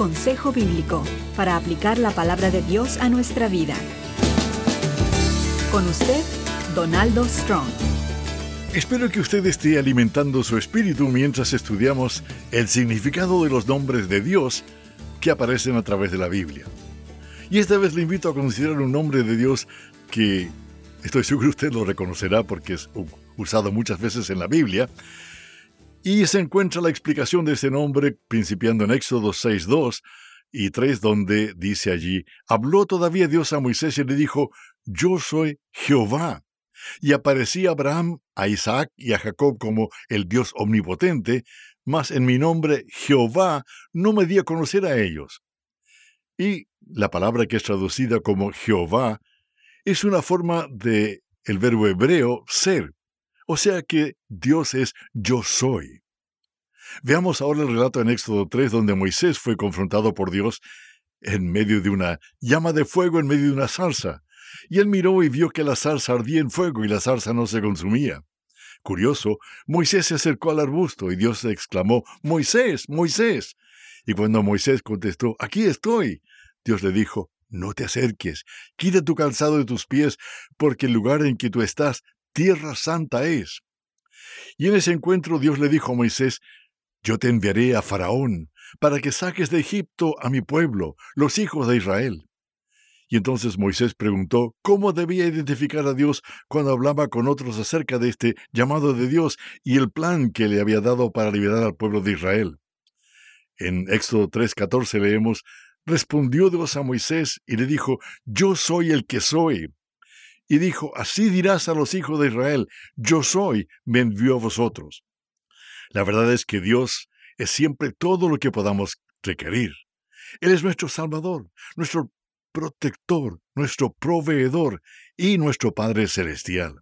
consejo bíblico para aplicar la palabra de Dios a nuestra vida. Con usted, Donaldo Strong. Espero que usted esté alimentando su espíritu mientras estudiamos el significado de los nombres de Dios que aparecen a través de la Biblia. Y esta vez le invito a considerar un nombre de Dios que estoy seguro usted lo reconocerá porque es usado muchas veces en la Biblia. Y se encuentra la explicación de ese nombre principiando en Éxodo 6:2 y 3, donde dice allí: habló todavía Dios a Moisés y le dijo: yo soy Jehová. Y aparecí a Abraham, a Isaac y a Jacob como el Dios omnipotente, mas en mi nombre Jehová no me di a conocer a ellos. Y la palabra que es traducida como Jehová es una forma de el verbo hebreo ser, o sea que Dios es yo soy. Veamos ahora el relato en Éxodo 3, donde Moisés fue confrontado por Dios en medio de una llama de fuego, en medio de una zarza. Y él miró y vio que la zarza ardía en fuego y la zarza no se consumía. Curioso, Moisés se acercó al arbusto y Dios exclamó: Moisés, Moisés. Y cuando Moisés contestó: aquí estoy, Dios le dijo: no te acerques, quita tu calzado de tus pies, porque el lugar en que tú estás, tierra santa es. Y en ese encuentro Dios le dijo a Moisés: yo te enviaré a Faraón, para que saques de Egipto a mi pueblo, los hijos de Israel. Y entonces Moisés preguntó cómo debía identificar a Dios cuando hablaba con otros acerca de este llamado de Dios y el plan que le había dado para liberar al pueblo de Israel. En Éxodo 3:14 leemos: respondió Dios a Moisés y le dijo: yo soy el que soy. Y dijo: así dirás a los hijos de Israel: yo soy, me envió a vosotros. La verdad es que Dios es siempre todo lo que podamos requerir. Él es nuestro Salvador, nuestro protector, nuestro proveedor y nuestro Padre Celestial.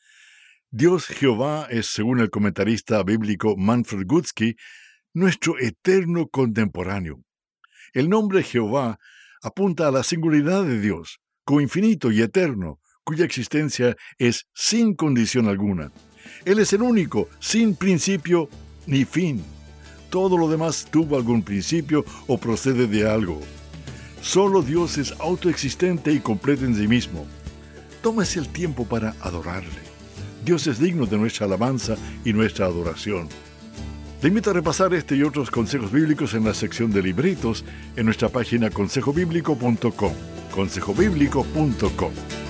Dios Jehová es, según el comentarista bíblico Manfred Gutsky, nuestro eterno contemporáneo. El nombre Jehová apunta a la singularidad de Dios, coinfinito y eterno, cuya existencia es sin condición alguna. Él es el único, sin principio ni fin. Todo lo demás tuvo algún principio o procede de algo. Solo Dios es autoexistente y completo en sí mismo. Tómese el tiempo para adorarle. Dios es digno de nuestra alabanza y nuestra adoración. Le invito a repasar este y otros consejos bíblicos en la sección de libritos en nuestra página consejobiblico.com. consejobiblico.com.